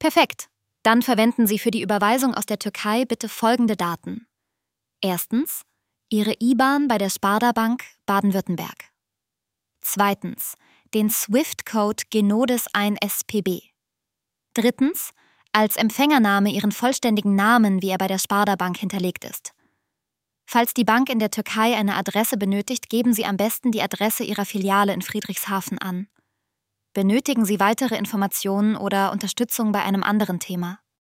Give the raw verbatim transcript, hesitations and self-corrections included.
Perfekt. Dann verwenden Sie für die Überweisung aus der Türkei bitte folgende Daten. Erstens, Ihre I B A N bei der Sparda-Bank Baden-Württemberg. Zweitens, den Swift-Code Genodes eins S P B. Drittens, als Empfängername Ihren vollständigen Namen, wie er bei der Sparda-Bank hinterlegt ist. Falls die Bank in der Türkei eine Adresse benötigt, geben Sie am besten die Adresse Ihrer Filiale in Friedrichshafen an. Benötigen Sie weitere Informationen oder Unterstützung bei einem anderen Thema?